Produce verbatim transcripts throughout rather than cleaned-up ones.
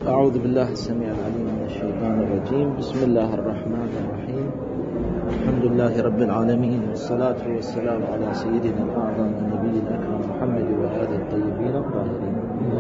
أعوذ بالله السميع العليم من الشيطان الرجيم. بسم الله الرحمن الرحيم. الحمد لله رب العالمين، والصلاة والسلام على سيدنا الأعظم النبي الأكرم محمد وآله الطيبين الطاهرين.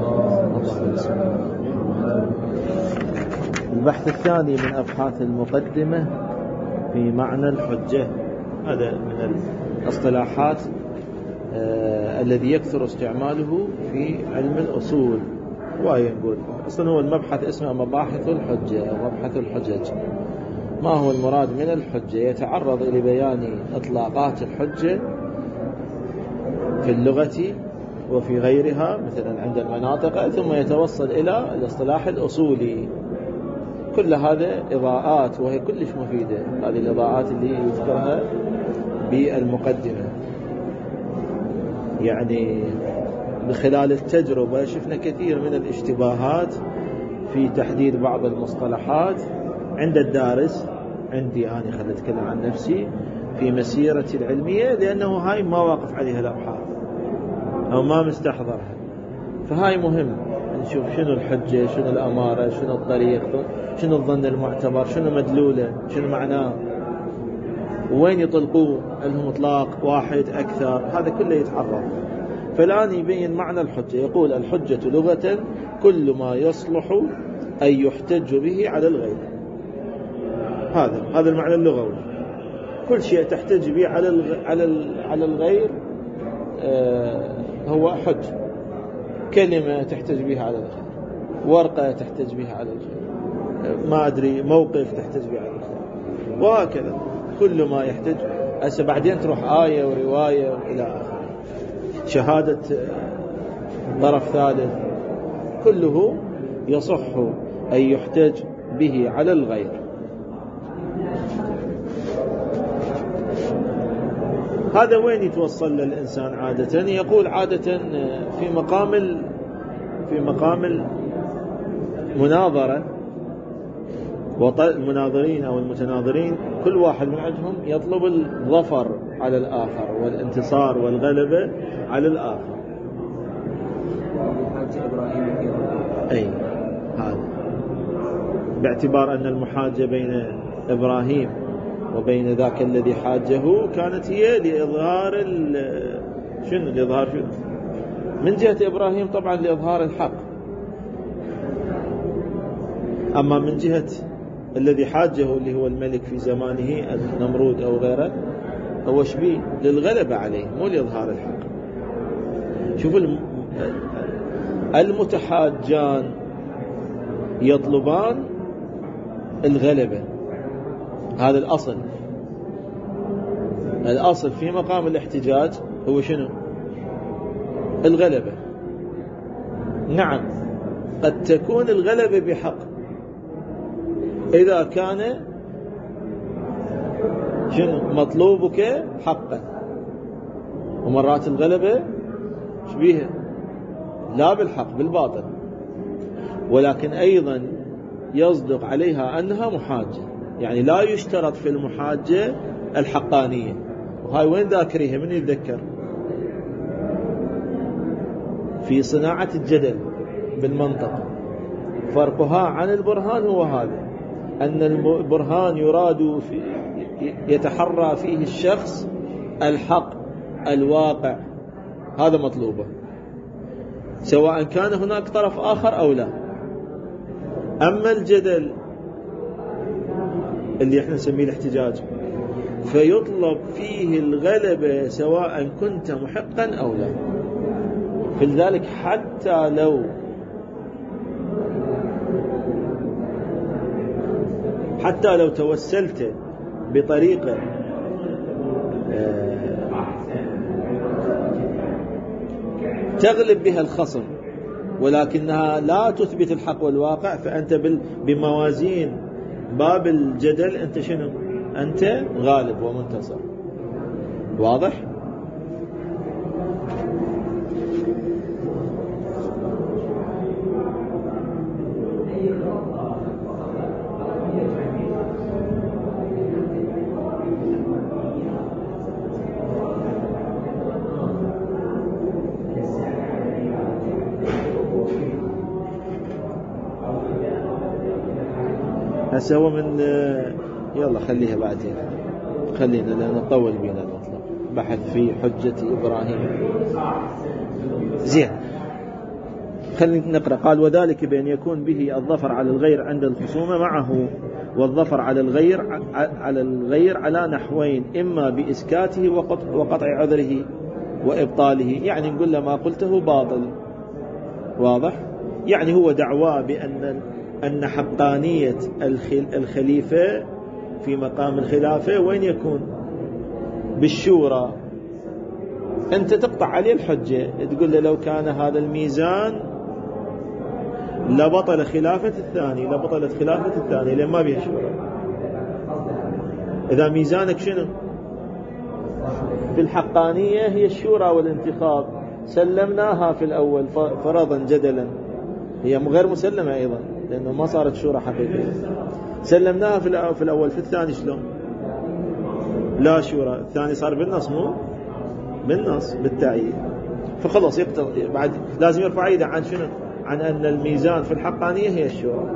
البحث الثاني من أبحاث المقدمة في معنى الحجة. هذا من الاصطلاحات آه الذي يكثر استعماله في علم الأصول. وايه نقول أصلا هو المبحث اسمه مباحث الحجة أو مبحث الحجج. ما هو المراد من الحجة؟ يتعرض إلى بيان إطلاقات الحجة في اللغة وفي غيرها مثلا عند المناطق، ثم يتوصل إلى الاصطلاح الأصولي. كل هذا إضاءات وهي كلش مفيدة، هذه الإضاءات اللي يذكرها بالمقدمة. يعني بخلال التجربة شفنا كثير من الاشتباهات في تحديد بعض المصطلحات عند الدارس. عندي أنا خليني أتكلم عن نفسي في مسيرتي العلمية، لأنه هاي ما واقف عليها الأبحاث أو ما مستحضرها، فهاي مهم نشوف شنو الحجة، شنو الأمارة، شنو الطريق، شنو الظن المعتبر، شنو مدلوله، شنو معناه، وين يطلقوه، لهم إطلاق واحد أكثر، هذا كله يتعرض. فالآن يبين معنى الحجة. يقول الحجة لغة كل ما يصلح أن يحتج به على الغير. هذا هذا المعنى اللغوي. كل شيء تحتج به على الغ... على ال... على الغير آه هو حج. كلمة تحتج بها على الغير، ورقة تحتج بها على الغير، ما أدري موقف تحتج به على الغير، وهكذا كل ما يحتج. هسه بعدين تروح آية ورواية إلى آخره، شهادة طرف ثالث، كله يصح أن يحتج به على الغير. هذا وين يتوصل للإنسان عادة؟ يقول عادة في مقام في مقام المناظرة، والمناظرين أو المتناظرين كل واحد من عندهم يطلب الظفر على الآخر والانتصار والغلبة على الآخر. أي هذا باعتبار أن المحاجة بين إبراهيم وبين ذاك الذي حاجه كانت هي لإظهار شنو لإظهار شنو من جهة إبراهيم طبعا لإظهار الحق، أما من جهة الذي حاجه اللي هو الملك في زمانه النمرود أو غيره هو شبيه للغلبة عليه، مو لإظهار الحق. شوفوا المتحاجان يطلبان الغلبة، هذا الأصل. الأصل في مقام الاحتجاج هو شنو؟ الغلبة. نعم قد تكون الغلبة بحق إذا كان شنو مطلوبك حقا، ومرات الغلبة شبيهة لا بالحق بالباطل، ولكن أيضا يصدق عليها أنها محاجة. يعني لا يشترط في المحاجة الحقانية، وهاي وين ذاكريها من يتذكر في صناعة الجدل بالمنطق. فرقها عن البرهان هو هذا، أن البرهان يراد في يتحرى فيه الشخص الحق الواقع، هذا مطلوبه سواء كان هناك طرف آخر أو لا. أما الجدل اللي احنا نسميه الاحتجاج فيطلب فيه الغلبة سواء كنت محقا أو لا. فلذلك حتى لو حتى لو توسلت بطريقة تغلب بها الخصم ولكنها لا تثبت الحق والواقع، فأنت بموازين باب الجدل أنت شنو؟ أنت غالب ومنتصر. واضح؟ هسه هو من يلا خليها بعدين، خلينا لأن نطول بينا المطلب بحث في حجة إبراهيم. زين خلينا نقرأ. قال وذلك بأن يكون به الظفر على الغير عند الخصومة معه، والظفر على الغير على الغير على نحوين، إما بإسكاته وقطع عذره وإبطاله. يعني نقول له ما قلته باطل، واضح؟ يعني هو دعواه بأن أن حقانية الخليفة في مقام الخلافة وين يكون؟ بالشورى. أنت تقطع عليه الحجة، تقول له لو كان هذا الميزان لبطل خلافة الثاني، لبطلت خلافة الثاني لأن ما بيها شورى. إذا ميزانك شنو؟ في الحقانية هي الشورى والانتخاب، سلمناها في الأول فرضا جدلا، هي غير مسلمة أيضا لأنه ما صارت شورى حقيقية. سلمناها في الأول، في الثاني شلون؟ لا شورى، الثاني صار بالنص، مو بالنص بالتعيين. فخلص يقتضي بعد لازم يرفع يده عن شنو؟ عن أن الميزان في الحقانية هي الشورى.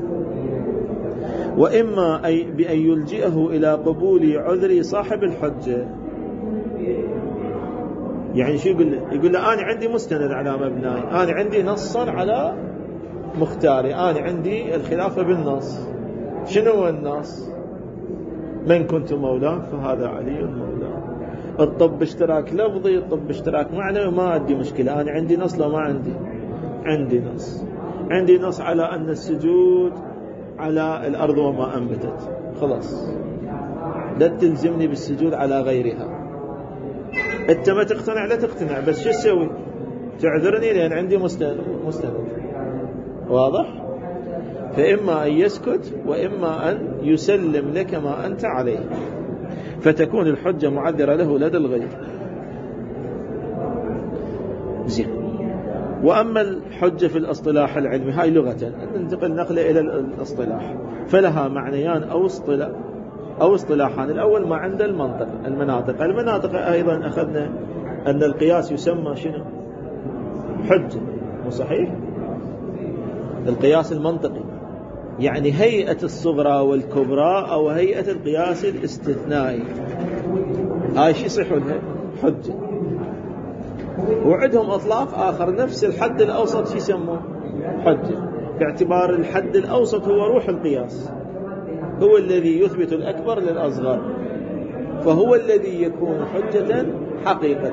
وإما أي بأن يلجئه إلى قبول عذر صاحب الحجة. يعني شو يقول له؟ يقول له أنا عندي مستند على مبناي، أنا عندي نصا على مختاري، أنا عندي الخلافة بالنص. شنو هو النص؟ من كنت مولاه فهذا علي مولاه. الطب اشتراك لفظي، الطب اشتراك معنوي، ما عندي مشكلة، أنا عندي نص. لو ما عندي عندي نص، عندي نص على أن السجود على الأرض وما أنبتت، خلاص لا تلزمني بالسجود على غيرها. أنت ما تقتنع لا تقتنع، بس شو تسوي؟ تعذرني لأن عندي مستند. مستند واضح؟ فإما أن يسكت وإما أن يسلم لك ما أنت عليه، فتكون الحجة معذرة له لدى الغير. زين. وأما الحجة في الاصطلاح العلمي، هاي لغة، ننتقل نقلة إلى الاصطلاح، فلها معنيان أو اصطلاح أو اصطلاحان. الأول ما عند المنطق المناطق. المناطق أيضا أخذنا أن القياس يسمى شنو؟ حجة، مو صحيح؟ القياس المنطقي يعني هيئة الصغرى والكبرى أو هيئة القياس الاستثنائي، هاي شي يصيح لها حجة. وعندهم أطلاق آخر، نفس الحد الأوسط شي يسموه حجة، باعتبار الحد الأوسط هو روح القياس، هو الذي يثبت الأكبر للأصغر، فهو الذي يكون حجة حقيقة.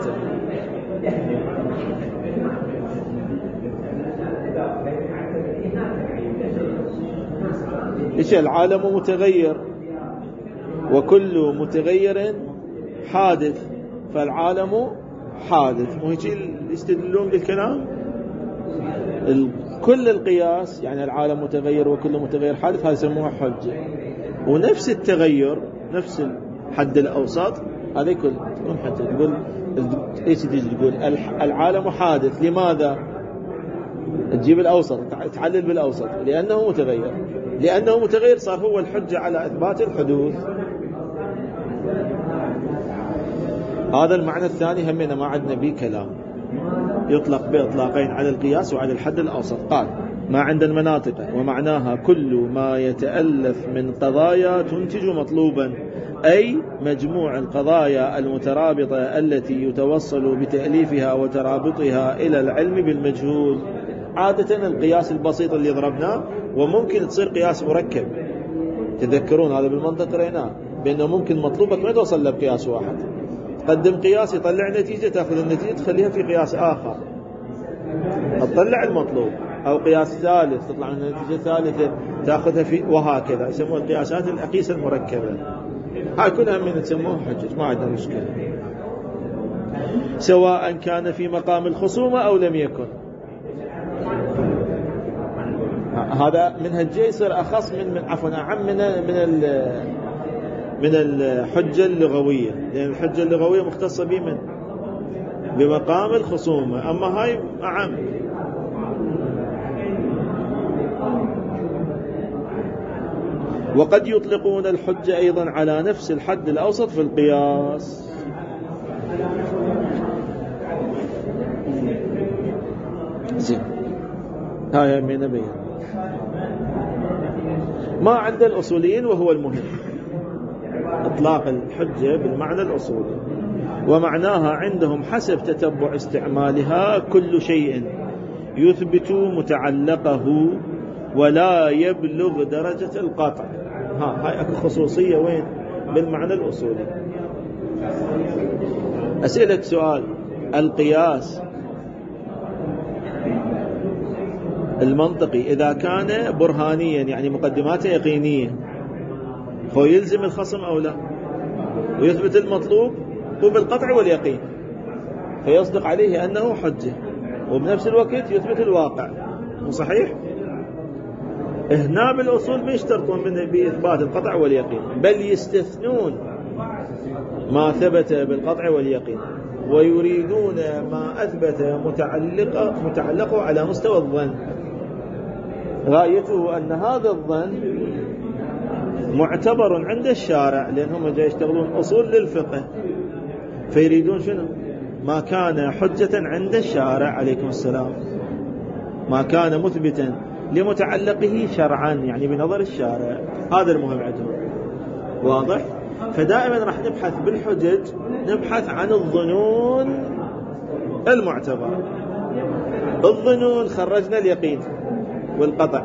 إيش؟ العالم متغير وكل متغير حادث، فالعالم حادث. مو هيك يستدلون بالكلام؟ كل القياس يعني العالم متغير وكل متغير حادث، هذا يسموها حجة. ونفس التغير، نفس الحد الأوسط، هذا كل تكون حجة. تقول ايش تيجي تقول؟ العالم حادث، لماذا؟ تجيب الأوسط، تعلل بالأوسط، لأنه متغير. لأنه متغير صار هو الحجة على إثبات الحدوث. هذا المعنى الثاني همنا ما عندنا به كلام، يطلق بإطلاقين على القياس وعلى الحد الأوسط. قال ما عند المناطق ومعناها كل ما يتألف من قضايا تنتج مطلوبا، أي مجموع القضايا المترابطة التي يتوصل بتأليفها وترابطها إلى العلم بالمجهول. عادة القياس البسيط اللي ضربناه، وممكن تصير قياس مركب. تذكرون هذا بالمنطق رأيناه، بأنه ممكن مطلوبك ما توصل له بقياس واحد، تقدم قياس يطلع نتيجة، تأخذ النتيجة تخليها في قياس آخر، تطلع المطلوب، أو قياس ثالث تطلع من النتيجة ثالثة تأخذها في، وهكذا. يسموها القياسات الأقيسة المركبة. هاي كلها من تسموها حجج، ما عندنا مشكلة، سواء كان في مقام الخصومة أو لم يكن. هذا منهج يصير أخص من من عفوا أعم من من من الحجة اللغوية، لأن الحجة اللغوية مختصة بمن؟ بمقام الخصومة، أما هاي أعم. وقد يطلقون الحجة أيضا على نفس الحد الأوسط في القياس. زين، هاي من بيان. ما عند الأصوليين وهو المهم إطلاق الحجة بالمعنى الأصولي، ومعناها عندهم حسب تتبع استعمالها كل شيء يثبت متعلقه ولا يبلغ درجة القطع. ها هاي أكو خصوصية وين؟ بالمعنى الأصولي. أسألك سؤال، القياس المنطقي إذا كان برهانيا يعني مقدماته يقينية هو يلزم الخصم أو لا؟ ويثبت المطلوب هو بالقطع واليقين فيصدق عليه أنه حجة، وبنفس الوقت يثبت الواقع، مو صحيح؟ هنا بالأصول ما يشترطون بإثبات القطع واليقين، بل يستثنون ما ثبت بالقطع واليقين ويريدون ما أثبت متعلقه متعلقه على مستوى الظن. غايته أن هذا الظن معتبر عند الشارع، لأنهم جاي يشتغلون أصول للفقه، فيريدون شنو؟ ما كان حجة عند الشارع عليكم السلام، ما كان مثبتا لمتعلقه شرعا يعني بنظر الشارع، هذا المهم عندهم. واضح؟ فدائما راح نبحث بالحجج نبحث عن الظنون المعتبرة. الظنون خرجنا اليقين والقطع،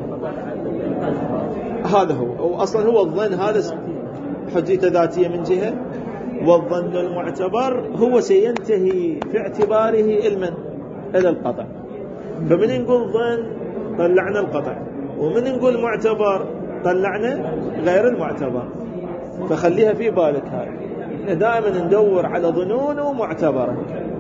هذا هو وأصلا هو الظن هذا حجيته ذاتية من جهة، والظن المعتبر هو سينتهي في اعتباره المن إلى القطع. فمن نقول ظن طلعنا القطع، ومن نقول معتبر طلعنا غير المعتبر، فخليها في بالك هاي. دائما ندور على ظنون ومعتبرة،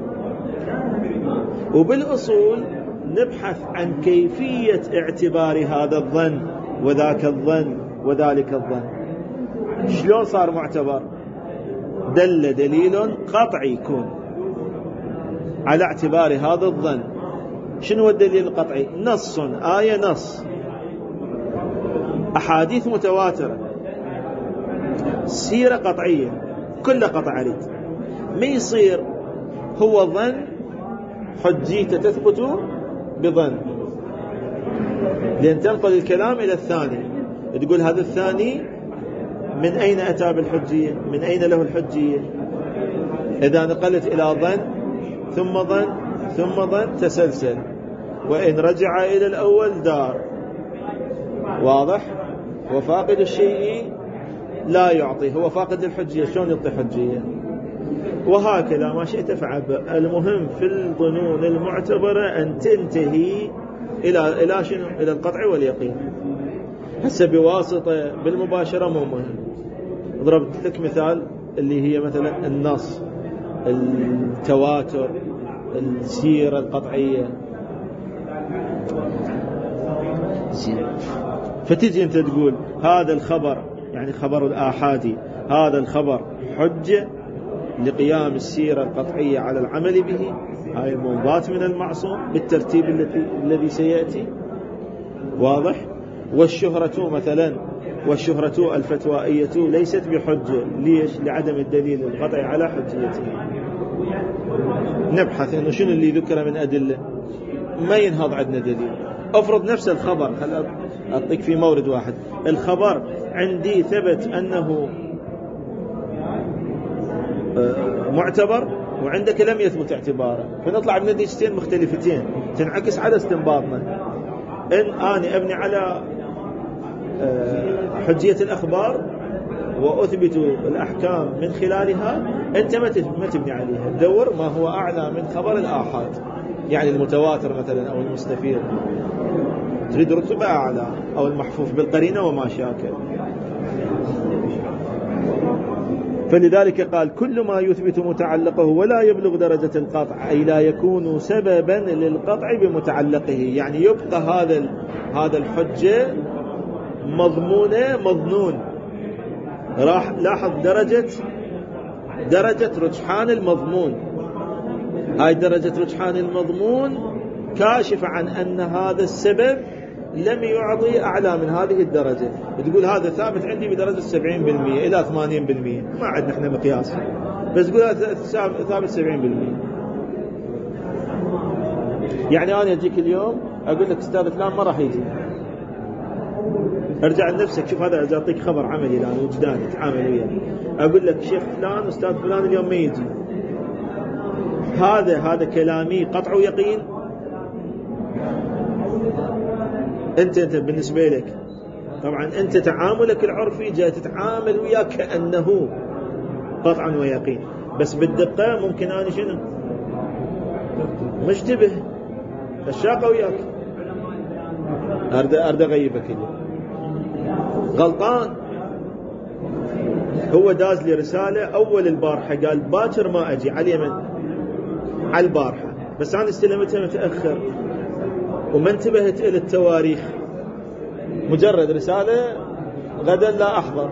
وبالأصول نبحث عن كيفية اعتبار هذا الظن وذاك الظن وذلك الظن. شلون صار معتبر؟ دل دليل قطعي يكون على اعتبار هذا الظن. شنو الدليل القطعي؟ نص، آية، نص، أحاديث متواترة، سيرة قطعية، كل قطع عليك. ما يصير هو ظن حجيته تثبت بظن، لأن تنقل الكلام إلى الثاني، تقول هذا الثاني من أين أتى بالحجية؟ من أين له الحجية؟ إذا نقلت إلى ظن ثم ظن ثم ظن تسلسل، وإن رجع إلى الأول دار. واضح؟ وفاقد الشيء لا يعطي، هو فاقد الحجية شلون يعطي حجية؟ وهكذا ما شئت فعل. المهم في الظنون المعتبرة أن تنتهي إلى إلى شنو؟ إلى القطع واليقين. هسه بواسطة بالمباشرة مو مهم. ضربت لك مثال اللي هي مثلا النص، التواتر، السيرة القطعية. فتجي أنت تقول هذا الخبر يعني خبر الآحادي، هذا الخبر حجة لقيام السيرة القطعية على العمل به، هاي المنضات من المعصوم بالترتيب الذي الذي سيأتي. واضح؟ والشهرة مثلا، والشهرة الفتوائية ليست بحجة. ليش؟ لعدم الدليل القطعي على حجيته. نبحث إنه شنو اللي ذكر من أدلة، ما ينهض عندنا دليل. أفرض نفس الخبر، خل أعطيك في مورد واحد، الخبر عندي ثبت أنه معتبر وعندك لم يثبت اعتباره، فنطلع بنتيجتين مختلفتين تنعكس على استنباطنا. إن أنا أبني على حجية الأخبار وأثبت الأحكام من خلالها، أنت ما تبني عليها، تدور ما هو أعلى من خبر الآحاد، يعني المتواتر مثلا أو المستفيض، تريد رتبة أعلى، أو المحفوف بالقرينة وما شاكل. فلذلك قال كل ما يثبت متعلقه ولا يبلغ درجة القطع، أي لا يكون سببا للقطع بمتعلقه، يعني يبقى هذا هذا الحجة مضمونة مظنون. راح لاحظ درجة درجة رجحان المضمون، هاي درجة رجحان المضمون كاشفة عن أن هذا السبب لم يعطي أعلى من هذه الدرجة. بتقول هذا ثابت عندي بدرجة سبعين بالمئة إلى ثمانين بالمئة، ما عندنا احنا مقياس، بس تقول هذا ثابت سبعين بالمئة. يعني أنا أجيك اليوم أقول لك أستاذ فلان ما راح يجي، ارجع لنفسك، شوف هذا إذا أعطيك خبر عملي الآن وجداني تعامل وياه، أقول لك شيخ فلان أستاذ فلان اليوم ما يجي، هذا هذا كلامي قطع ويقين. أنت أنت بالنسبة لك طبعا أنت تعاملك العرفي جاي تتعامل وياه كأنه قطعا ويقين، بس بالدقة ممكن أنا شنو مشتبه الشاقة وياك، أرد أرد أغيبك اللي غلطان. هو داز لي رسالة أول البارحة قال باكر ما أجي على اليمن على البارحة، بس أنا استلمتها متأخر وما انتبهت إلى التواريخ، مجرد رسالة غدا لا أحضر،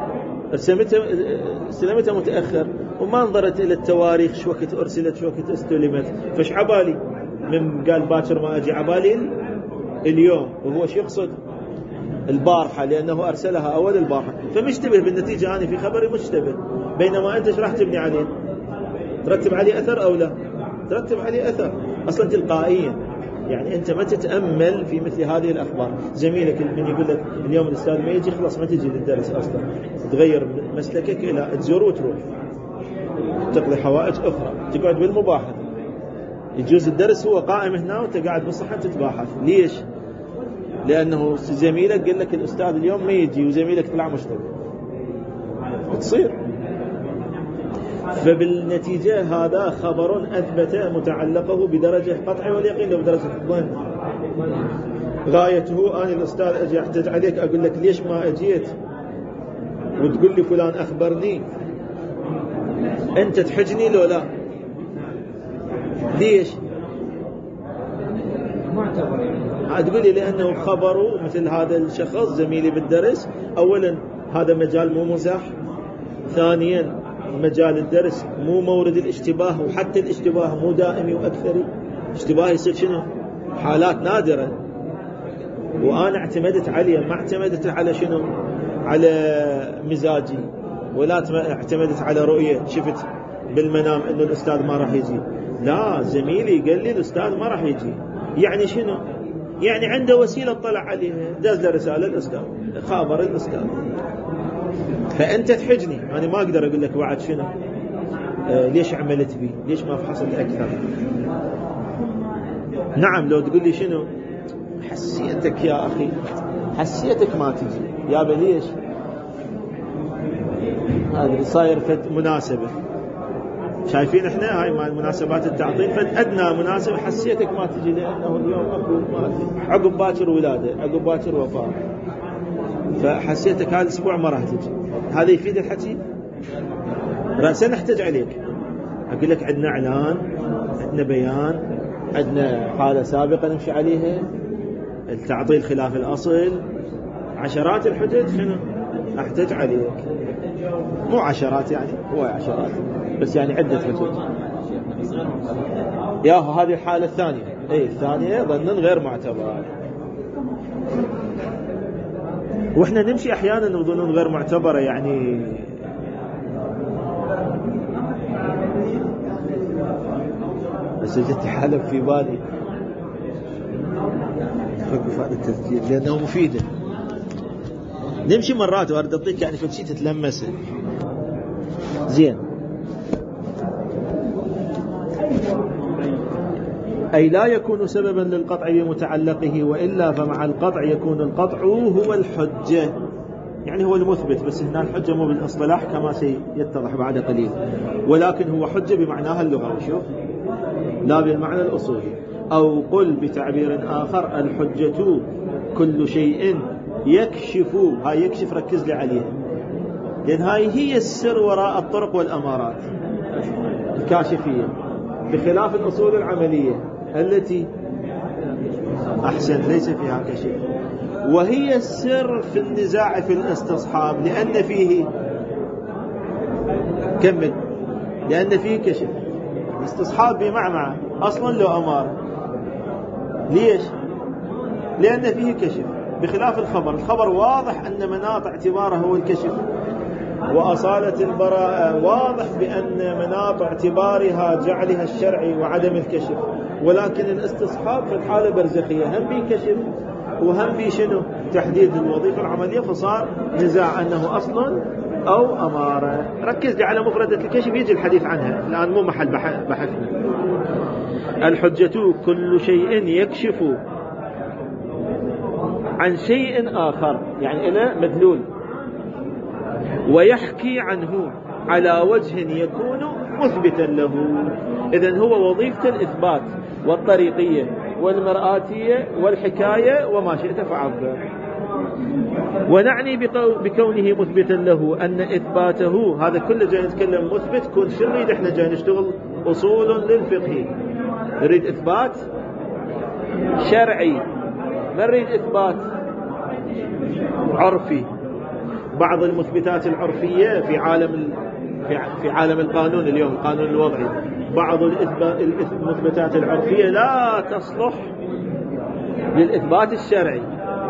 استلمتها متأخر وما نظرت إلى التواريخ شو وقت أرسلت شو وقت استلمت، فش عبالي من قال باكر ما أجي عبالي اليوم، وهو شو يقصد البارحة لأنه أرسلها أول البارحة، فمشتبه بالنتيجة. أنا في خبري مشتبه، بينما أنت ايش راح تبني عليه؟ ترتب عليه أثر أو لا؟ ترتب عليه أثر أصلا تلقائيا. يعني أنت ما تتأمل في مثل هذه الأخبار. زميلك من يقول لك اليوم الأستاذ ما يجي، خلاص ما تجي للدرس أصلا، تغير مسلكك إلى تزور وتروح تقضي حوائج أخرى، تقعد بالمباحث. يجوز الدرس هو قائم هنا وأنت قاعد بالصحة تتباحث. ليش؟ لأنه زميلك قال لك الأستاذ اليوم ما يجي وزميلك طلع مشتبه، تصير. فبالنتيجة هذا خبر أثبت متعلقه بدرجة قطع واليقين لو بدرجة الظن. غايته أنا الأستاذ أجي أحتج عليك أقول لك ليش ما أجيت وتقول لي فلان أخبرني، أنت تحجني لو لا؟ ليش؟ تقول لي لأنه خبره مثل هذا الشخص زميلي بالدرس. أولا هذا مجال مو مزاح، ثانيا مجال الدرس مو مورد الاشتباه، وحتى الاشتباه مو دائمي وأكثري، اشتباه يصير شنو حالات نادرة، وأنا اعتمدت عليه، ما اعتمدت على شنو على مزاجي، ولا اعتمدت على رؤية شفت بالمنام أنه الأستاذ ما راح يجي. لا، زميلي قال لي الأستاذ ما راح يجي، يعني شنو؟ يعني عنده وسيلة طلع عليها، داز له رسالة الأستاذ، خابر الأستاذ. فأنت تحجني، أنا يعني ما أقدر أقول لك بعد شنو آه ليش عملت بي، ليش ما فحصت أكثر. نعم لو تقول لي شنو حسيتك يا أخي، حسيتك ما تجي يا بليش، هذا صاير فد مناسبة. شايفين احنا هاي مال مناسبات التعطيل، فد أدنى مناسبة حسيتك ما تجي لأنه اليوم أكو ما عقب باكر ولادة، عقب باكر وفاة، فحسيتك هذا الأسبوع ما راح تجي. هذا يفيد الحكي؟ رأسا نحتاج عليك، أقول لك عندنا إعلان، عندنا بيان، عندنا حالة سابقة نمشي عليها، التعطيل خلاف الأصل، عشرات الحجج شنو أحتاج عليك، مو عشرات يعني، هو عشرات بس يعني عدة حجج. ياهو هذه الحالة الثانية، أي الثانية ظن غير معتبر، وإحنا نمشي أحيانا وظنون غير معتبرة. يعني بس جت حالة في بالي وقف هذا التسجيل لأنه مفيدة. نمشي مرات وأرد أعطيك يعني فشي تتلمسه زين. أي لا يكون سببا للقطع بمتعلقه، وإلا فمع القطع يكون القطع هو الحجة، يعني هو المثبت، بس هنا الحجة مو بالاصطلاح كما سيتضح بعد قليل، ولكن هو حجة بمعناها اللغوي، شوف، لا بالمعنى الأصولي. أو قل بتعبير آخر الحجة كل شيء يكشف، هاي يكشف ركز لي عليها، لأن هاي هي السر وراء الطرق والأمارات الكاشفية، بخلاف الأصول العملية التي أحسن ليس فيها كشف، وهي السر في النزاع في الاستصحاب، لأن فيه كمل لأن فيه كشف. استصحاب بمعنى أصلا لو أمار، ليش؟ لأن فيه كشف، بخلاف الخبر. الخبر واضح أن مناط اعتباره هو الكشف، وأصالة البراءة واضح بأن مناط اعتبارها جعلها الشرعي وعدم الكشف، ولكن الاستصحاب في الحالة برزخية هم بي كشف وهم بي شنو تحديد الوظيفة العملية، فصار نزاع أنه أصل أو أمارة. ركز لي على مفردة الكشف يجي الحديث عنها الآن، مو محل بحثنا. الحجة كل شيء يكشف عن شيء آخر، يعني إلى مدلول، ويحكي عنه على وجه يكون مثبتا له. إذن هو وظيفة الإثبات والطريقية والمرآتية والحكاية وما شئت فعبر. ونعني بكونه مثبتا له أن إثباته، هذا كله جاي نتكلم مثبت، كون شو نريد احنا جاي نشتغل أصول للفقه، نريد إثبات شرعي، ما نريد إثبات عرفي. بعض المثبتات العرفية في عالم في عالم القانون اليوم، القانون الوضعي، بعض المثبتات العرفية لا تصلح للإثبات الشرعي.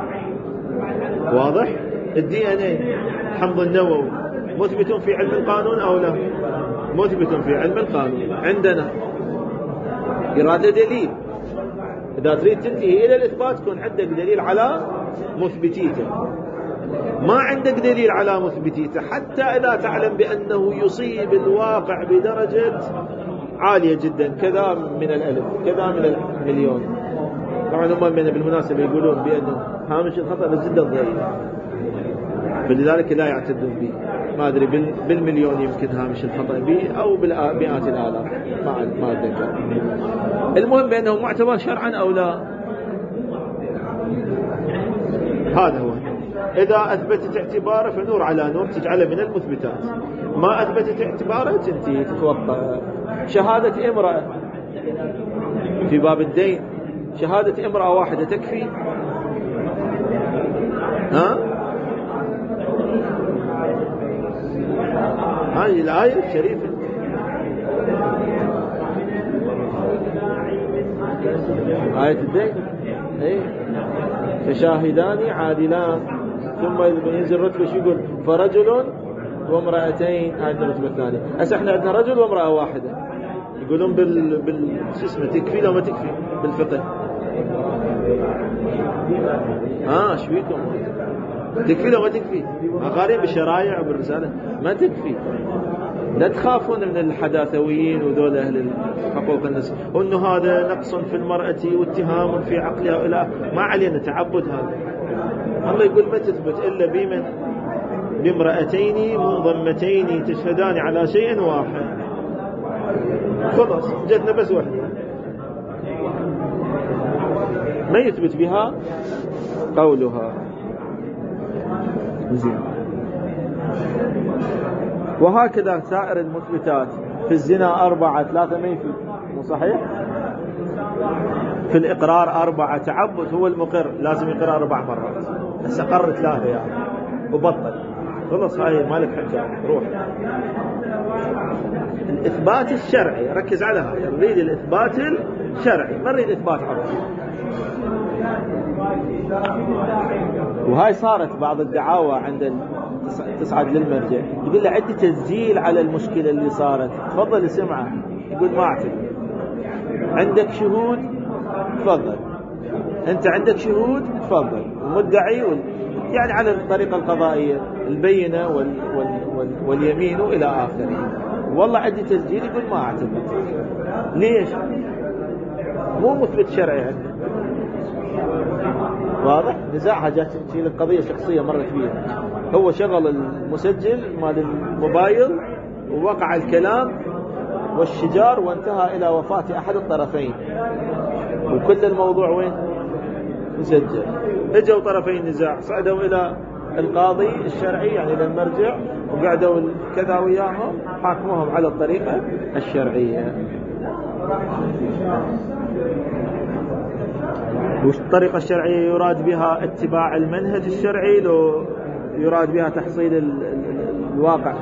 واضح؟ الدي ان اي حمض النووي مثبت في علم القانون أو لا؟ مثبت في علم القانون. عندنا إرادة دليل، إذا تريد تنتهي إلى الإثبات كون عندك دليل على مثبتيته. ما عندك دليل على مثبتيته حتى إذا تعلم بأنه يصيب الواقع بدرجة عالية جدا، كذا من الألف كذا من المليون. طبعا هم بالمناسبة يقولون بأنه هامش الخطأ جدا ضئيل، فلذلك لا يعتدون به. ما أدري بالمليون يمكن هامش الخطأ به أو بالمئات الآلاف، ما ما أتذكر. المهم بأنه معتبر شرعا أو لا، هذا هو. إذا أثبتت اعتباره فنور على نور، تجعله من المثبتات. ما أثبتت اعتباره تنتهي تتوقع. شهادة امرأة في باب الدين، شهادة امرأة واحدة تكفي؟ ها؟ هذه الآية الشريفة. آية الدين ايه فشاهدان عادلان، ثم ينزل رتبه شو يقول؟ فرجل وامرأتين. هاي الرتبة الثانية. هسه احنا عندنا رجل وامرأة واحدة، يقولون بال بال شو اسمه تكفي لو ما تكفي بالفقه؟ ها شو بيكم؟ تكفي لو ما تكفي؟ قارين بالشرايع وبالرسالة ما تكفي. لا تخافون من الحداثويين وذول أهل حقوق النساء وأنه هذا نقص في المرأة واتهام في عقلها، إلى ما علينا تعبد. هذا الله يقول ما تثبت إلا بمن بامرأتين منضمتين تشهدان على شيء واحد. خلاص جتنا بس واحدة ما يثبت بها قولها. زين. وهكذا سائر المثبتات. في الزنا أربعة، ثلاثة ما يفيد، مو صحيح؟ في الإقرار أربعة، تعبد هو المقر لازم يقرأ أربع مرات، بس أقر ثلاثة يعني وبطل خلص، هاي مالك حجة روح. الإثبات الشرعي ركز على هذا، نريد الإثبات الشرعي ما نريد إثبات عرفي. وهاي صارت بعض الدعاوى عند تصعد للمرجع، يقول له عندي تسجيل على المشكلة اللي صارت، تفضل اسمعه. يقول ما اعتقد. عندك شهود؟ تفضل. انت عندك شهود؟ تفضل. المدعي وال... يعني على الطريقة القضائية البينة وال... وال... وال... واليمين إلى آخره. والله عندي تسجيل. يقول ما اعتقد. ليش؟ مو مثبت شرعي عندي. واضح؟ نزاعها جات تشيل القضية شخصية مرت فيها، هو شغل المسجل مال الموبايل ووقع الكلام والشجار وانتهى إلى وفاة أحد الطرفين، وكل الموضوع وين؟ مسجل. اجوا طرفين نزاع، صعدوا إلى القاضي الشرعي يعني إلى المرجع، وقعدوا كذا وياهم، حاكموهم على الطريقة الشرعية. وش الطريقة الشرعية؟ يراد بها اتباع المنهج الشرعي لو يراد بها تحصيل ال ال الواقع؟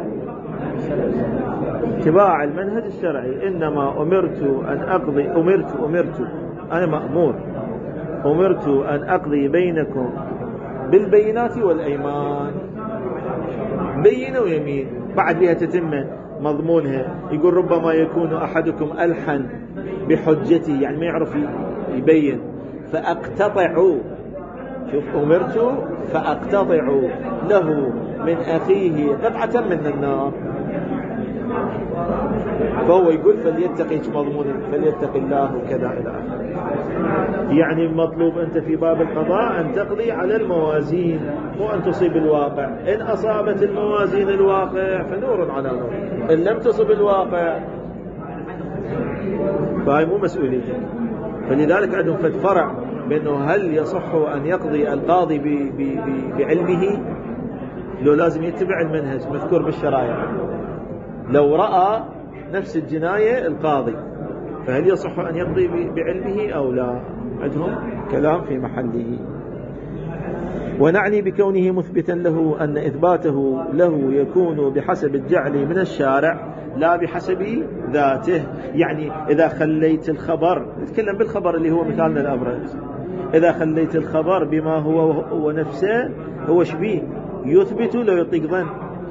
اتباع المنهج الشرعي. إنما أمرت أن أقضي أمرت أمرت أنا مأمور أمرت أن أقضي بينكم بالبينات والأيمان. بينة ويمين بعد بها تتم مضمونها. يقول ربما يكون أحدكم ألحن بحجته، يعني ما يعرف يبين، فأقتطع شوف أمرت فأقتطع له من أخيه قطعة من النار، فهو يقول فليتقي مضمون فليتقي الله وكذا إلى آخره. يعني المطلوب أنت في باب القضاء أن تقضي على الموازين مو أن تصيب الواقع. إن أصابت الموازين الواقع فنور على نور، إن لم تصب الواقع فهي مو مسؤوليتك. فلذلك عندهم فرع بأنه هل يصح أن يقضي القاضي ب ب ب بعلمه، لو لازم يتبع المنهج مذكور بالشرائع. لو رأى نفس الجناية القاضي فهل يصح أن يقضي بعلمه أو لا؟ عندهم كلام في محله. ونعني بكونه مثبتا له أن إثباته له يكون بحسب الجعل من الشارع لا بحسب ذاته. يعني إذا خليت الخبر، نتكلم بالخبر اللي هو مثالنا الأبرز، إذا خليت الخبر بما هو هو نفسه هو شبيه يثبت لو يطيق ظن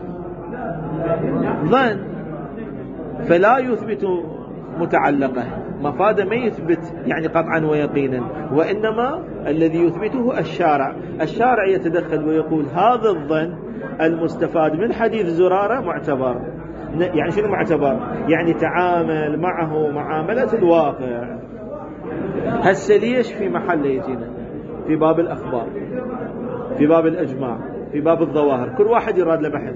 ظن فلا يثبت متعلقة مفاد ما يثبت يعني قطعا ويقينا، وإنما الذي يثبته الشارع. الشارع يتدخل ويقول هذا الظن المستفاد من حديث زرارة معتبر. يعني شنو معتبر؟ يعني تعامل معه معاملة الواقع. هسه ليش في محل يجينا في باب الأخبار، في باب الأجماع، في باب الظواهر، كل واحد يراد له بحث،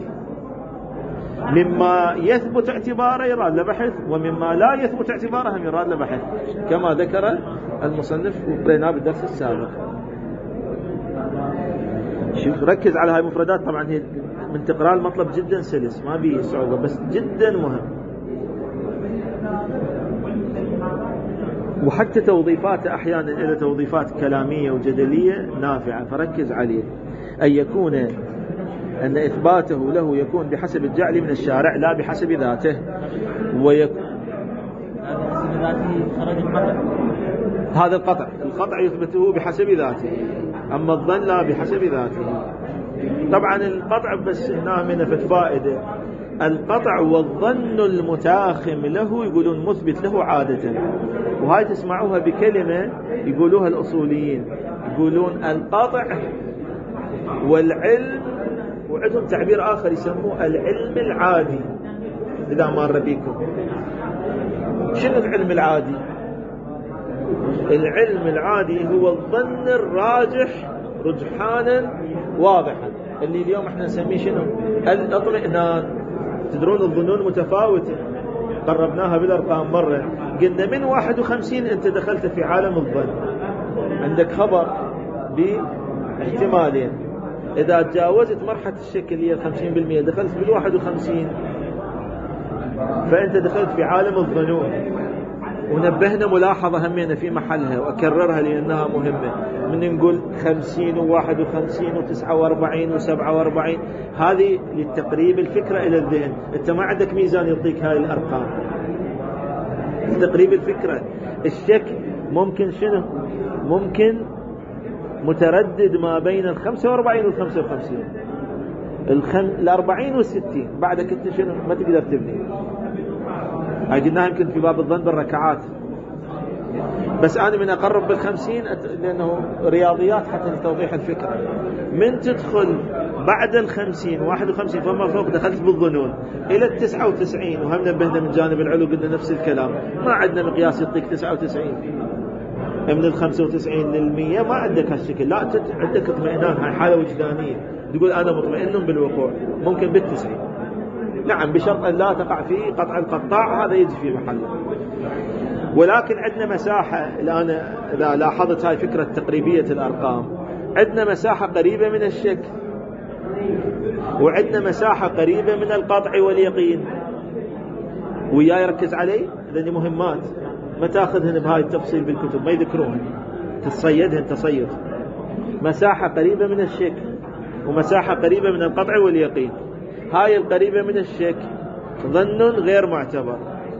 مما يثبت اعتباره يراد له بحث، ومما لا يثبت اعتباره هم يراد له بحث، كما ذكر المصنف وقريناه بالدرس السابق. شوف ركز على هاي المفردات، طبعا هي من تقرأ المطلب جدا سلس ما بيه صعوبة بس جدا مهم، وحتى توظيفاته أحيانا إلى توظيفات كلامية وجدلية نافعة، فركز عليه. أن يكون أن إثباته له يكون بحسب الجعل من الشارع لا بحسب ذاته، ويكون بحسب ذاته خرج القطع. هذا القطع القطع يثبته بحسب ذاته، أما الظن لا بحسب ذاته. طبعا القطع بس هنا من فائدة، القطع والظن المتاخم له يقولون مثبت له عادة، وهاي تسمعوها بكلمة يقولوها الأصوليين، يقولون القطع والعلم، وعندهم تعبير آخر يسموه العلم العادي. إذا مر بيكم شنو العلم العادي؟ العلم العادي هو الظن الراجح رجحانا واضحا، اللي اليوم احنا نسميه شنو؟ الاطمئنان. تدرون الظنون متفاوتة، قربناها بالأرقام مرة، قلنا من واحد وخمسين أنت دخلت في عالم الظن، عندك خبر باحتمالين، إذا تجاوزت مرحلة الشك اللي هي خمسين بالمئة دخلت بالواحد وخمسين فأنت دخلت في عالم الظنون. ونبهنا ملاحظة همينا في محلها وأكررها لأنها مهمة، من نقول خمسين وواحد وخمسين وتسعة واربعين وسبعة واربعين، هذه للتقريب الفكرة إلى الذهن. أنت ما عندك ميزان يعطيك هاي الأرقام، لتقريب الفكرة. الشك ممكن شنو؟ ممكن متردد ما بين الخمسة واربعين والخمسة وخمسين، الخم... الأربعين والستين، بعدك أنت شنو ما تقدر تبني. هاي قلناها يمكن في باب الظن بالركعات، بس أنا من أقرب بالخمسين أت... لأنه رياضيات حتى لتوضيح الفكرة. من تدخل بعد الخمسين واحد وخمسين فما فوق دخلت بالظنون إلى التسعة وتسعين، وهم نبهنا من جانب العلو قلنا نفس الكلام، ما عندنا مقياس يعطيك تسعة وتسعين من الخمسة وتسعين للمية، ما عندك هالشكل، لا عندك اطمئنان، هاي حالة وجدانية، تقول أنا مطمئن بالوقوع، ممكن بالتسعين، نعم بشرط أن لا تقع فيه قطع القطاع، هذا يجي في محله. ولكن عندنا مساحة الآن إذا لاحظت هاي فكرة تقريبية الأرقام، عندنا مساحة قريبة من الشك، وعندنا مساحة قريبة من القطع واليقين، ويا يركز عليه لأنه مهمات ما تاخذهن بهاي التفصيل بالكتب، ما يذكروهن، تصيدهن تصيد. مساحة قريبة من الشك ومساحة قريبة من القطع واليقين. هاي القريبة من الشك ظن غير معتبر،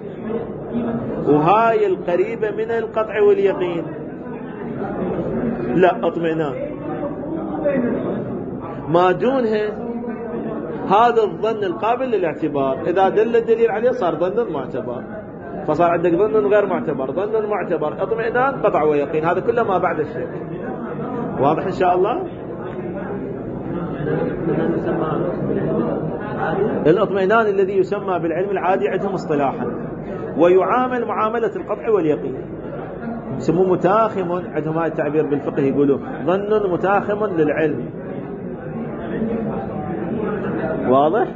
وهاي القريبة من القطع واليقين لا اطمئنان. ما دونها هذا الظن القابل للاعتبار، إذا دل الدليل عليه صار ظن معتبر، فصار عندك ظن غير معتبر، ظن معتبر، اطمئنان، قطع ويقين، هذا كله ما بعد الشك. واضح إن شاء الله؟ الاطمئنان الذي يسمى بالعلم العادي عندهم اصطلاحا، ويعامل معاملة القطع واليقين، يسموه متاخم، عندهم هذا التعبير بالفقه يقولوا ظن متاخم للعلم. واضح؟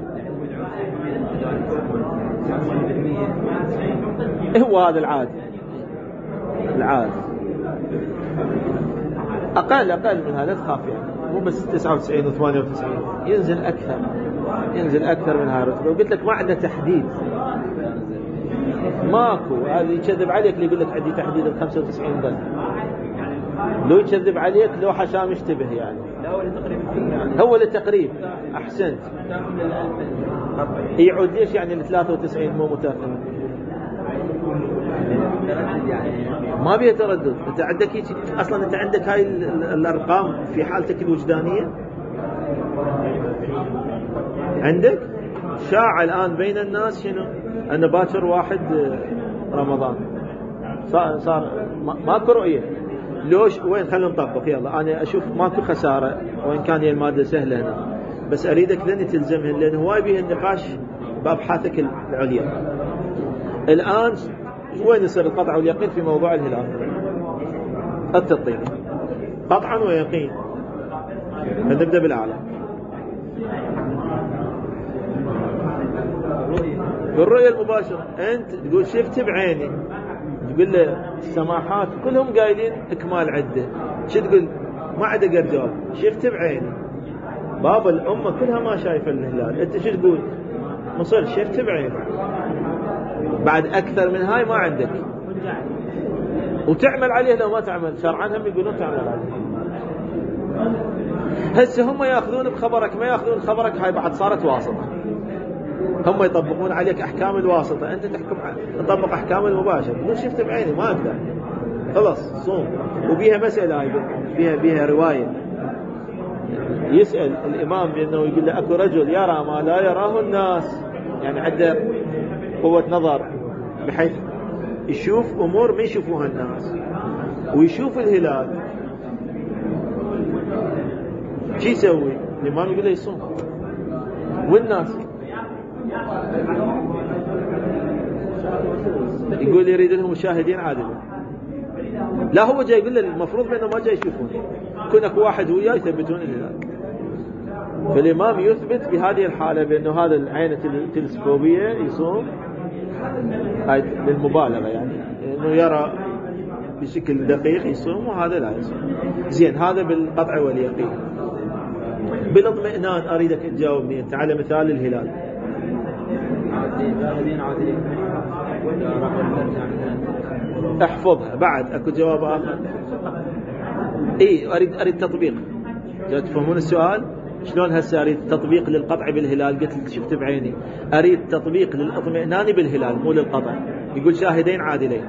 هو هذا العادي، العادي أقل أقل من هذا، تخاف يعني مو بس تسعة وتسعين وثمانية وتسعين، ينزل أكثر، ينزل أكثر من هذا الرتبة. وقلت لك ما عنده تحديد، ماكو. هذا يكذب عليك اللي يقول لك عندي تحديد ال خمسة وتسعين ظن، لو يكذب عليك لو حاشا مشتبه يعني. هو للتقريب. أحسنت. يعود ليش يعني ال ثلاثة وتسعين مو متاخم؟ ما بيه تردد. انت عندك اصلا انت عندك هاي الارقام في حالتك الوجدانيه، عندك شاع الان بين الناس شنو؟ ان باكر واحد رمضان صار, صار ماكو رؤيه. لوش وين؟ خلينا نطبق. يلا انا اشوف ماكو خساره، وان كان هي الماده سهله هنا، بس اريدك لن تلزمهن لان هواي به النقاش بابحاثك العليا. الان وين يصير القطع واليقين في موضوع الهلال؟ التطبيق قطعا ويقين. نبدأ بالأعلى. في الرؤية المباشرة أنت تقول شفت بعيني، تقول له السماحات كلهم قايلين إكمال عدة، شو تقول؟ ما عاد أقدر جواب. شفت بعيني، بابا الأمة كلها ما شايفة الهلال، أنت شو تقول؟ مصر شفت بعيني. بعد أكثر من هاي ما عندك، وتعمل عليه لو ما تعمل. شرعا هم يقولون تعمل عليه. هسه هم يأخذون بخبرك، ما يأخذون خبرك، هاي بعد صارت واسطة. هم يطبقون عليك أحكام الواسطة، أنت تحكم تطبق أحكام المباشر. تقول شفت بعيني ما أقدر، خلاص صوم. وبيها مسألة هاي، بيها بيها رواية. يسأل الإمام بأنه يقول له أكو رجل يرى ما لا يراه الناس، يعني عنده قوة نظر بحيث يشوف أمور ما يشوفوها الناس، ويشوف الهلال. شو يسوي؟ الإمام يقول له يصوم. والناس يقول يريد لهم مشاهدين عادلين. لا هو جاي يقول له المفروض بأنه ما جاي يشوفون، يكون اكو واحد وياه يثبتون الهلال. فالإمام يثبت بهذه الحالة بأنه هذا العين التلسكوبية يصوم، هاي للمبالغة يعني، انه يرى بشكل دقيق يصوم، وهذا لا يصوم. زين، هذا بالقطع واليقين. بالاطمئنان اريدك تجاوبني انت على مثال الهلال. احفظها. بعد اكو جواب اخر. اي اريد اريد تطبيق. تفهمون السؤال؟ شلون هسه اريد تطبيق للقطع بالهلال؟ قلت لك شفت بعيني. اريد تطبيق للاطمئنان بالهلال مو للقطع. يقول شاهدين عادلين.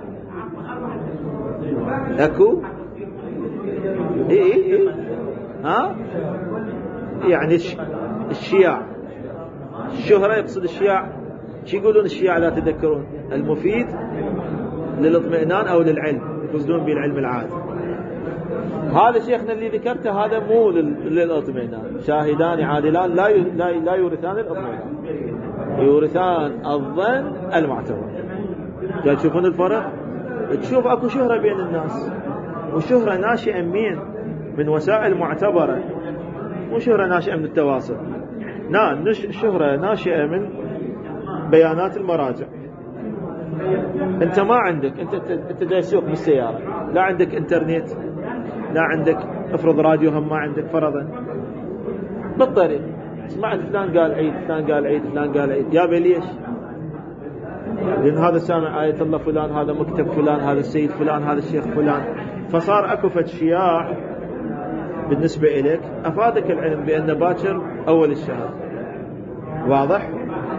اكو اي اي اي ها يعني الشياع، الشهرة يقصد الشياع. شو يقولون الشياع لا تذكرون؟ المفيد للاطمئنان او للعلم، يقصدون بالعلم العادي. هذا شيخنا اللي ذكرته هذا مو للاطمئنان. شاهدان عادلان لا لا لا يورثان الاطمئنان، يورثان الظن المعتبر. جاي تشوفون الفرق؟ تشوف اكو شهرة بين الناس، وشهرة ناشئة من من وسائل معتبرة، مو شهرة ناشئة من التواصل. نعم، شهرة ناشئة من بيانات المراجع. انت ما عندك، انت انت جاي تسوق بالسيارة، لا عندك انترنت، لا عندك افرض راديو هم ما عندك فرضا، بالطريق سمعت فلان قال عيد، فلان قال عيد، فلان قال عيد. يا بي ليش؟ لأن هذا سامع آية الله فلان، هذا مكتب فلان، هذا السيد فلان، هذا الشيخ فلان. فصار أكو شياع بالنسبة إليك، أفادك العلم بأن باكر أول الشهر. واضح؟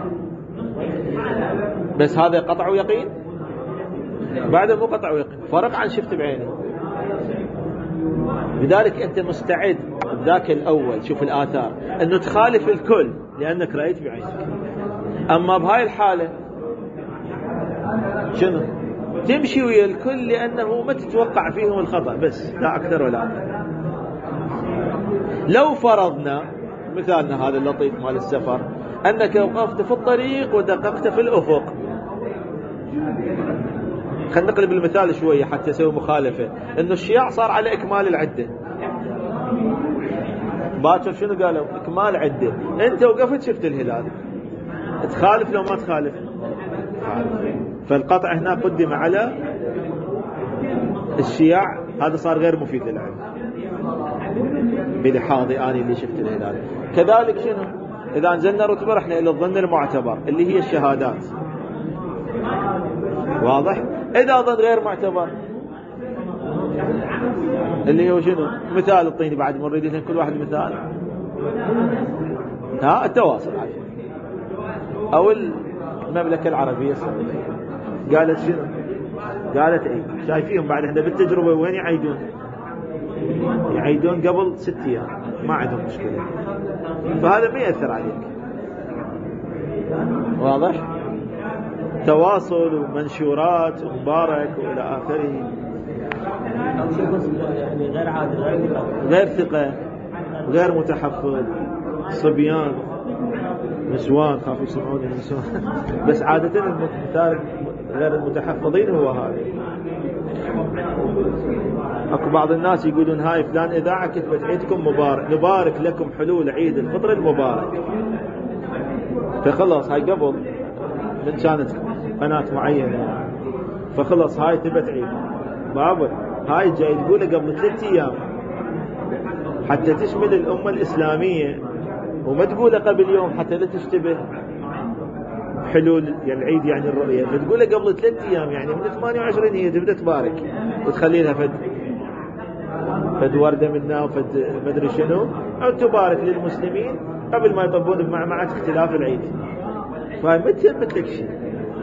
بس هذا قطع ويقين، بعد مو قطع ويقين، فرق عن شفت بعيني. لذلك أنت مستعد ذاك الأول، شوف الآثار، أنه تخالف الكل لأنك رأيت بعينك. أما بهاي الحالة شنو؟ تمشي ويا الكل لأنه ما تتوقع فيهم الخطأ، بس لا أكثر ولا أقل. لو فرضنا مثالنا هذا اللطيف مال السفر أنك وقفت في الطريق ودققت في الأفق، خلينا نقلب المثال شوية حتى يسوي مخالفة، إنه الشياع صار على إكمال العدة، باكر شنو قالوا؟ إكمال عدة. أنت وقفت شفت الهلال، تخالف لو ما تخالف؟ فالقطع هنا قدم على الشياع، هذا صار غير مفيد للعلم بلحاظي أنا اللي شفت الهلال. كذلك شنو؟ إذا نزلنا رتبة رحنا إلى الظن المعتبر اللي هي الشهادات، واضح؟ إذا ظن غير معتبر اللي هو شنو؟ مثال الطيني بعد ما نريد كل واحد مثال. ها التواصل عشان. أو المملكة العربية السعودية قالت شنو؟ قالت ايه شايفيهم بعد احنا بالتجربة وين يعيدون؟ يعيدون قبل ست ايام ما عندهم مشكلة، فهذا ما يأثر عليك، واضح؟ تواصل ومنشورات ومبارك والى اخره، يعني غير عادل غير غير ثقة غير متحفظ، صبيان نسوان خافوا يسمعون النسوان بس عادة المثال غير المتحفظين هو هذا. اكو بعض الناس يقولون هاي فلان اذاعة كتبت عيدكم مبارك، نبارك لكم حلول عيد الفطر المبارك، فخلص هاي قبل من كانت قناة معينة فخلص هاي تبت عيد بابا، هاي جاي تقوله قبل ثلاثة ايام حتى تشمل الامة الاسلامية، وما تقوله قبل يوم حتى لا تشتبه حلول يعني العيد يعني الرؤية، فتقوله قبل ثلاثة ايام يعني من ثمانية وعشرين هي تبدأ تبارك وتخلي لها فد فد وردة منها وفد مدري شنو، او تبارك للمسلمين قبل ما يطبون بمعمعة اختلاف العيد، فهي ما تهمت لك شيء.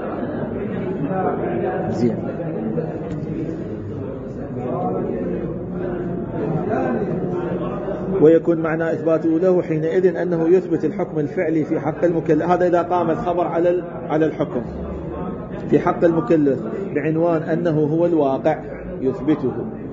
زين. ويكون معنى إثباته له حينئذ أنه يثبت الحكم الفعلي في حق المكلف، هذا إذا قام الخبر على على الحكم في حق المكلف بعنوان أنه هو الواقع يثبته،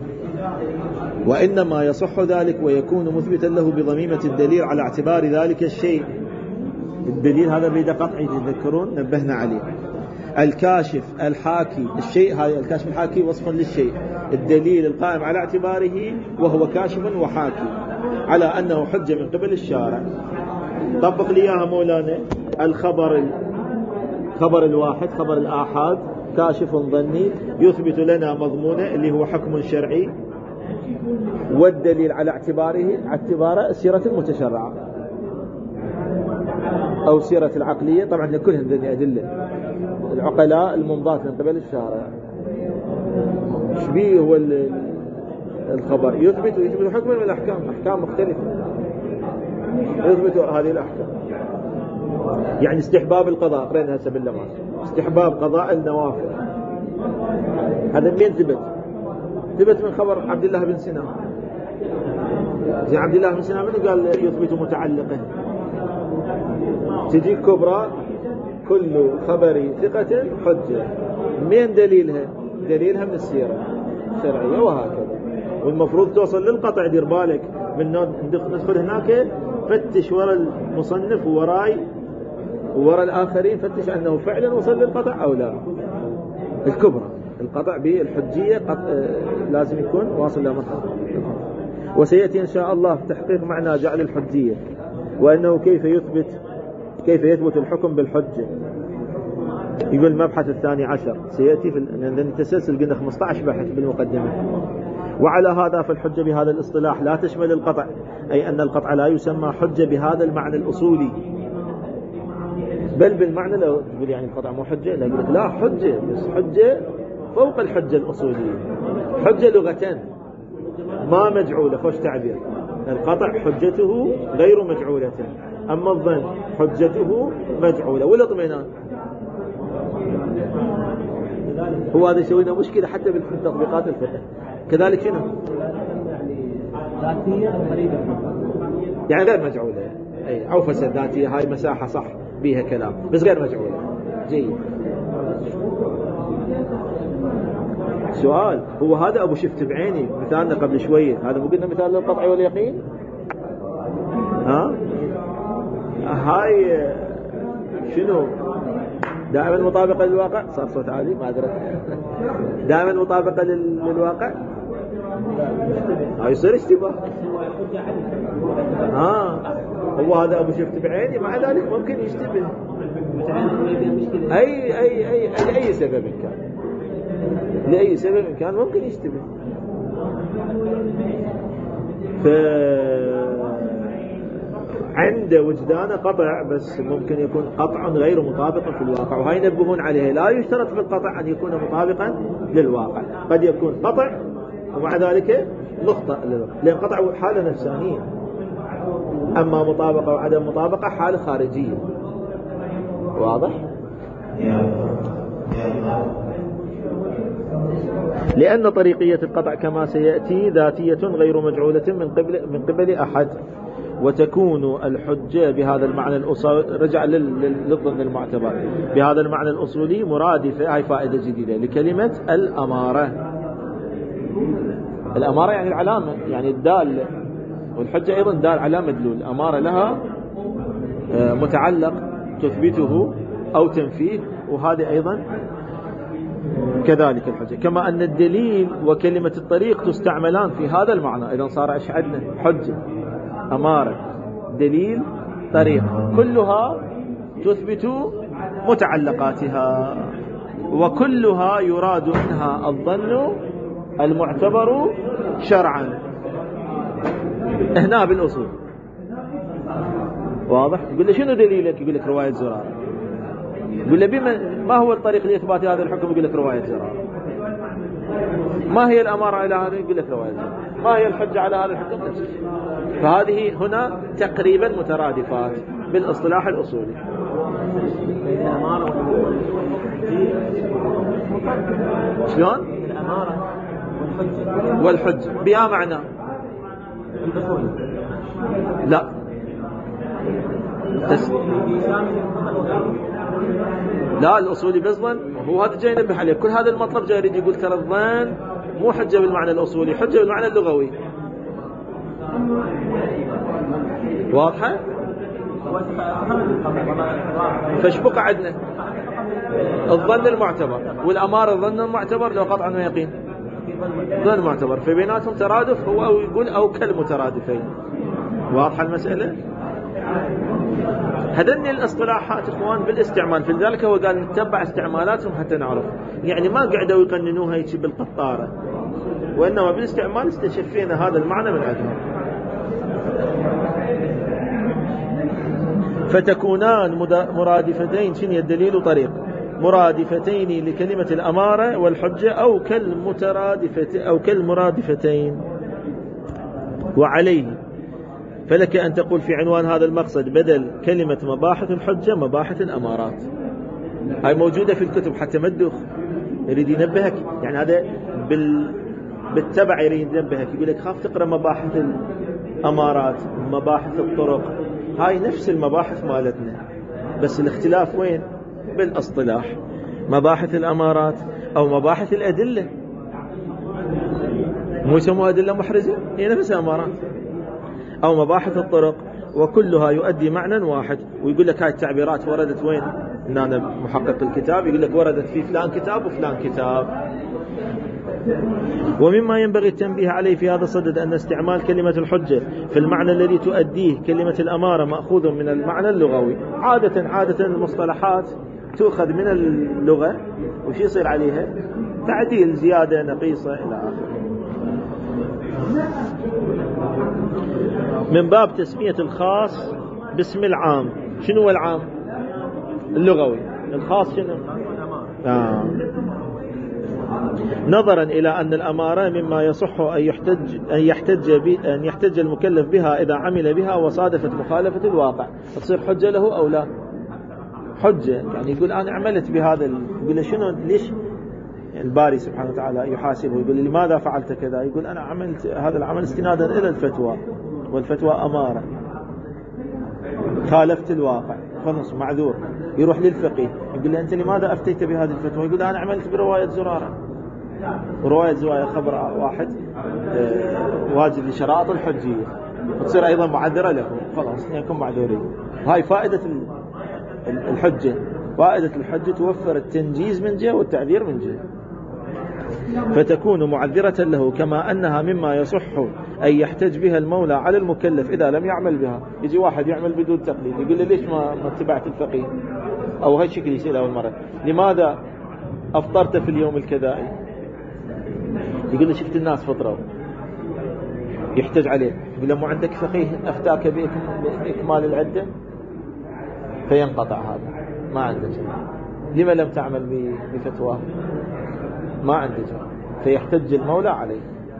وإنما يصح ذلك ويكون مثبتا له بضميمة الدليل على اعتبار ذلك الشيء. الدليل هذا بيد قطعي تذكرون نبهنا عليه، الكاشف الحاكي الشيء، هذا الكاشف الحاكي وصف للشيء، الدليل القائم على اعتباره وهو كاشف وحاكي على أنه حجة من قبل الشارع. طبق لي اياها مولانا. الخبر خبر الواحد خبر الآحاد كاشف ظني يثبت لنا مضمونه اللي هو حكم شرعي، والدليل على اعتباره اعتبار السيرة المتشرعة أو سيرة العقلية، طبعا لكلهم ذني أدلة العقلاء الممضات من قبل الشارع. شبيه هو الخبر يثبت ويثبت حكما من الأحكام، أحكام مختلفة يثبت هذه الأحكام، يعني استحباب القضاء قرينا هسه باللماس، استحباب قضاء النوافل، هذا من ثبت؟ ثبت من خبر عبد الله بن سنان. زي عبد الله بن سنان منه قال يثبت متعلقه؟ تجي كبرى كل خبر ثقة حجة، من دليلها؟ دليلها من السيرة الشرعية وهكذا. والمفروض توصل للقطع، دير بالك من ندخل هناك فتش وراء المصنف ووراي ووراء الآخرين، فتش أنه فعلا وصل للقطع أو لا. الكبرى القطع بالحجية قطع لازم يكون واصل لمرحلة، وسيأتي إن شاء الله تحقيق معنى جعل الحجية وأنه كيف يثبت كيف يثبت الحكم بالحجة. يقول المبحث الثاني عشر سيأتي في التسلسل، قلنا خمسة عشر بحث بالمقدمة. وعلى هذا فالحجة بهذا الاصطلاح لا تشمل القطع، أي أن القطع لا يسمى حجة بهذا المعنى الأصولي، بل بالمعنى لو تقول يعني القطع مو حجة، لا يقول لا حجة، بس حجة فوق الحجة الأصولية، حجة لغة ما مجعولة. خوش تعبير، القطع حجته غير مجعولة، أما الظن حجته مجعولة. والاطمئنان هو هذا يسوي لنا مشكلة حتى بالتطبيقات الفقه. كذلك شنو؟ يعني غير مجعولة، أي أو فسد ذاتية، هاي مساحة صح بيها كلام بس غير مجعولة. جيد. سؤال، هو هذا أبو شفت بعيني مثالنا قبل شوية، هذا مو قلنا مثال للقطع واليقين؟ هاي شنو دائما مطابقة للواقع؟ صار صوت عالي ما أدرك. دائما مطابقة للواقع هاي يصير اشتباه. ها هو هذا أبو شفت بعيني، مع ذلك ممكن يشتبه أي أي أي لأي سبب كان، لأي سبب كان ممكن يشتبه. ف عند وجدان قطع، بس ممكن يكون قطع غير مطابق في الواقع، وهي ينبهون عليه. لا يشترط في القطع أن يكون مطابقا للواقع، قد يكون قطع ومع ذلك مخطئ للواقع، لأن قطع حالة نفسانية، أما مطابقة وعدم مطابقة حالة خارجية. واضح؟ لأن طريقية القطع كما سيأتي ذاتية غير مجعولة من قبل من قبل أحد، وتكون الحجة بهذا المعنى الأصولي، رجع للظن المعتبر بهذا المعنى الأصولي مرادفة، هاي فائدة جديدة لكلمة الأمارة. الأمارة يعني العلامة، يعني الدال، والحجة أيضا دال على مدلول. أمارة لها متعلق تثبته أو تنفيه، وهذا أيضا كذلك الحجة. كما أن الدليل وكلمة الطريق تستعملان في هذا المعنى. إذن صار إيش عندنا؟ حجة، أمارة، دليل، طريق، كلها تثبت متعلقاتها، وكلها يراد منها الظن المعتبر شرعا هنا بالأصول. واضح؟ يقول له شنو دليلك؟ يقول لك رواية زرارة. يقول له بما ما هو الطريق لإثبات هذا الحكم؟ يقول لك رواية زرارة. ما هي الأمارة على هذا؟ يقول لك رواية زرارة. ما هي الحجة على هذا الحكم؟ نفس الشيء. فهذه هنا تقريبا مترادفات بالاصطلاح الأصولي. شلون؟ الأمارة والحجة بها معنى لا تس... لا الأصولي بالظن، هو هذا جاي ينبه عليه. كل هذا المطلب جاي يريد يقول ترى الظن مو حجة بالمعنى الأصولي، حجة بالمعنى اللغوي. واضحة؟ فايش بقى عندنا؟ الظن المعتبر والأمارة الظن المعتبر لو قطعا ويقين ظن معتبر، في بيناتهم ترادف، هو أو يقول أو كالمترادفين. واضحة المسألة؟ هذني الاصطلاحات اخوان بالاستعمال، في ذلك هو قال نتبع استعمالاتهم حتى نعرف، يعني ما قعدوا يقننوها هيك بالقطارة، وإنما بالاستعمال استشفينا هذا المعنى من عندهم. فتكونان مرادفتين، شنو الدليل وطريق، مرادفتين لكلمة الأمارة والحجة، أو كالمترادفة أو كالمرادفتين. وعليه فلك أن تقول في عنوان هذا المقصد بدل كلمة مباحث الحجة مباحث الأمارات. هاي موجودة في الكتب حتى ما تدوخ، يريد ينبهك، يعني هذا بال... بالتبع يريد ينبهك، يقول لك خاف تقرأ مباحث الأمارات، مباحث الطرق، هاي نفس المباحث مالتنا، بس الاختلاف وين؟ بالاصطلاح. مباحث الأمارات أو مباحث الأدلة، مو يسموها أدلة محرزة، هي نفسها أمارات. أو مباحث الطرق، وكلها يؤدي معنى واحد. ويقول لك هاي التعبيرات وردت وين؟ إن أنا محقق الكتاب يقول لك وردت في فلان كتاب وفلان كتاب. ومما ينبغي التنبيه عليه في هذا الصدد أن استعمال كلمة الحجة في المعنى الذي تؤديه كلمة الأمارة مأخوذ من المعنى اللغوي. عادة عادة المصطلحات تؤخذ من اللغة، وش يصير عليها؟ تعديل، زيادة، نقيصة، إلى آخره. من باب تسمية الخاص باسم العام. شنو هو العام اللغوي؟ الخاص شنو؟ آه. نظرا إلى أن الأمارة مما يصح أن يحتج أن يحتج أن يحتج المكلف بها إذا عمل بها وصادفت مخالفة الواقع، تصير حجة له أو لا؟ حجة. يعني يقول أنا عملت بهذا، يقول شنو ليش الباري سبحانه وتعالى يحاسبه، يقول لماذا فعلت كذا؟ يقول أنا عملت هذا العمل استنادا إلى الفتوى، والفتوى أمارة، خالفت الواقع خلص معذور. يروح للفقيه يقول له أنت لماذا أفتيت بهذه الفتوى؟ يقول أنا عملت برواية زرارة، ورواية زرارة خبر واحد واجب لشرائط الحجية، وتصير أيضا معذرة له، خلاص يكون معذورين. هاي فائدة الحجة. فائدة الحجة توفر التنجيز من جهة والتعذير من جهة، فتكون معذرة له، كما أنها مما يصح أن يحتج بها المولى على المكلف إذا لم يعمل بها. يجي واحد يعمل بدون تقليد، يقول لي ليش ما ما اتبعت الفقيه؟ أو هاي شكل يسأل أول مرة، لماذا أفطرت في اليوم الكذائي؟ يقول لي شفت الناس فطروا، يحتج عليه، يقول له مو عندك فقيه أفتاك بإكمال العدة؟ فينقطع هذا، ما عنده جواب. لما لم تعمل بفتواه؟ ما عنده جواب، فيحتج المولى عليه.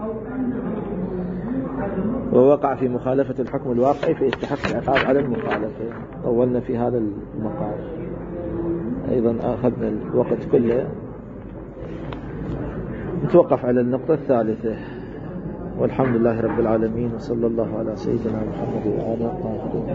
ووقع في مخالفة الحكم الواقعي فيستحق العقاب على المخالفة. طولنا في هذا المقام، أيضا أخذنا الوقت كله. نتوقف على النقطة الثالثة. والحمد لله رب العالمين، وصلى الله على سيدنا محمد وآله الطاهرين.